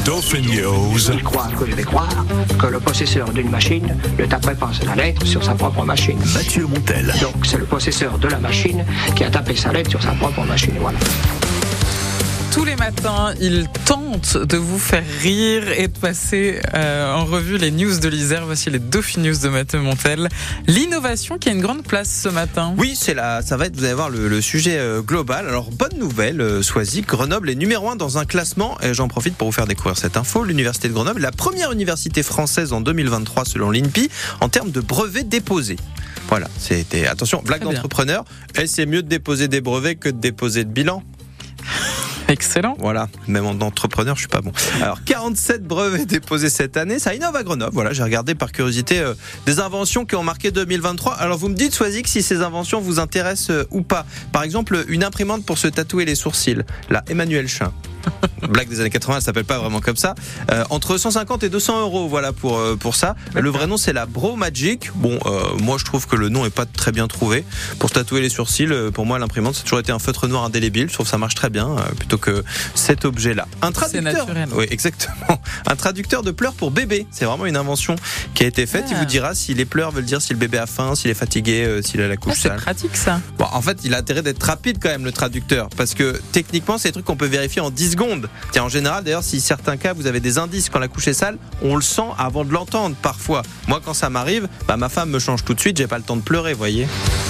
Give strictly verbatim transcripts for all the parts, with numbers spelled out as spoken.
Dauphin News. Il croit que je vais croire que le possesseur d'une machine ne taperait pas la lettre sur sa propre machine. Mathieu Montel. Donc c'est le possesseur de la machine qui a tapé sa lettre sur sa propre machine. Voilà. Tous les matins, il tente de vous faire rire et de passer euh, en revue les news de l'Isère. Voici les Dauphin News de Mathieu Montel. L'innovation qui a une grande place ce matin. Oui, c'est là, ça va être, vous allez voir, le, le sujet euh, global. Alors, bonne nouvelle, euh, Soisy, Grenoble est numéro un dans un classement. Et j'en profite pour vous faire découvrir cette info. L'Université de Grenoble est la première université française en deux mille vingt-trois selon l'I N P I en termes de brevets déposés. Voilà, c'était, attention, blague Très bien. d'entrepreneur. Et c'est mieux de déposer des brevets que de déposer de bilan. Excellent. Voilà, même en entrepreneur, je suis pas bon. Alors, quarante-sept brevets déposés cette année, ça innove à Grenoble. Voilà, j'ai regardé par curiosité euh, des inventions qui ont marqué deux mille vingt-trois. Alors, vous me dites, Soisy, si ces inventions vous intéressent euh, ou pas. Par exemple, une imprimante pour se tatouer les sourcils, la Emmanuel Chin. Blague des années quatre-vingts, elle s'appelle pas vraiment comme ça. Euh, entre cent cinquante et deux cents euros, voilà pour euh, pour ça. Le vrai nom c'est la Bro Magic. Bon, euh, moi je trouve que le nom est pas très bien trouvé. Pour tatouer les sourcils, euh, pour moi l'imprimante ça a toujours été un feutre noir indélébile. Je trouve que ça marche très bien euh, plutôt que cet objet-là. Un traducteur. C'est naturel. Oui, exactement. Un traducteur de pleurs pour bébé. C'est vraiment une invention qui a été faite. Ah. Il vous dira si les pleurs veulent dire si le bébé a faim, s'il est fatigué, euh, s'il a la Ah, couche c'est sale. pratique ça. Bon, en fait, il a intérêt d'être rapide quand même, le traducteur, parce que techniquement, c'est des trucs qu'on peut vérifier en dix secondes. Tiens, en général, d'ailleurs, si certains cas, vous avez des indices quand la couche est sale, on le sent avant de l'entendre parfois. Moi, quand ça m'arrive, bah, ma femme me change tout de suite, j'ai pas le temps de pleurer, vous voyez.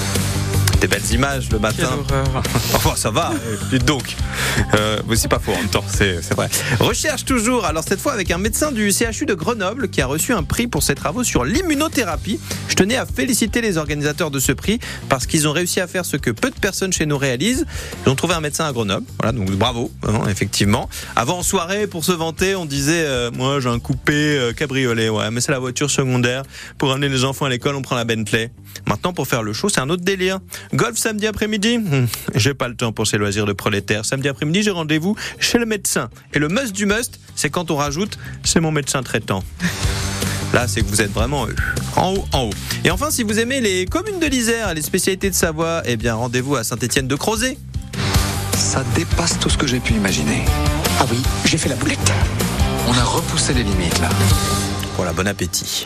Des belles images le Quelle matin. horreur. Enfin, ça va, euh, dites donc. Euh, mais c'est pas faux en même temps, c'est, c'est vrai. Recherche toujours, alors cette fois avec un médecin du C H U de Grenoble qui a reçu un prix pour ses travaux sur l'immunothérapie. Je tenais à féliciter les organisateurs de ce prix parce qu'ils ont réussi à faire ce que peu de personnes chez nous réalisent. Ils ont trouvé un médecin à Grenoble, voilà, donc bravo, hein, effectivement. Avant en soirée, pour se vanter, on disait euh, moi j'ai un coupé euh, cabriolet, ouais, mais c'est la voiture secondaire. Pour amener les enfants à l'école, on prend la Bentley. Maintenant, pour faire le show, c'est un autre délire. Golf samedi après-midi, hum, j'ai pas le temps pour ces loisirs de prolétaire. Samedi après-midi, j'ai rendez-vous chez le médecin. Et le must du must, c'est quand on rajoute, c'est mon médecin traitant. Là, c'est que vous êtes vraiment euh, en haut, en haut. Et enfin, si vous aimez les communes de l'Isère, les spécialités de Savoie, eh bien, rendez-vous à Saint-Étienne-de-Crozet. Ça dépasse tout ce que j'ai pu imaginer. Ah oui, j'ai fait la boulette. On a repoussé les limites là. Voilà, bon appétit.